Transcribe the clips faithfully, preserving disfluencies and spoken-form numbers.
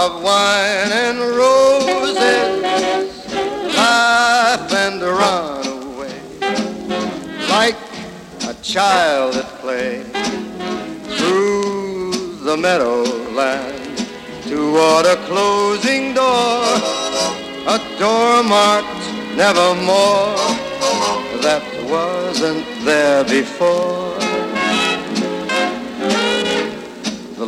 of wine and roses, laugh and run away like a child at play through the meadowland toward a closing door, a door marked nevermore that wasn't there before. The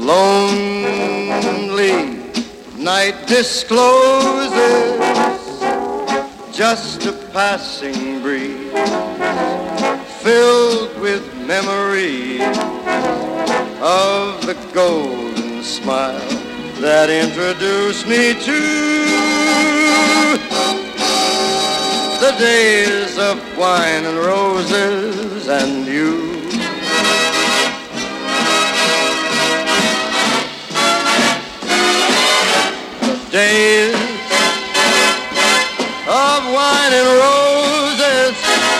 lonely night discloses just a passing breeze filled with memories of the golden smile that introduced me to the days of wine and roses and you. The days of wine and roses,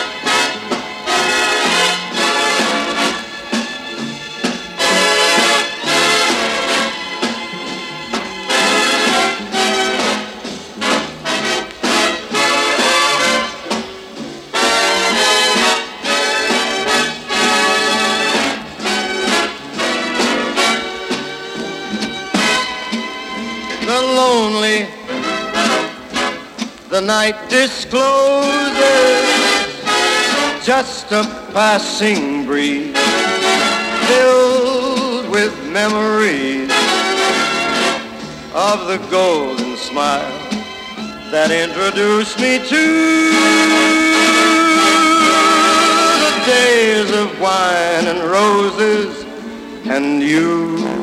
the lonely, the night discloses just a passing breeze filled with memories of the golden smile that introduced me to the days of wine and roses and you.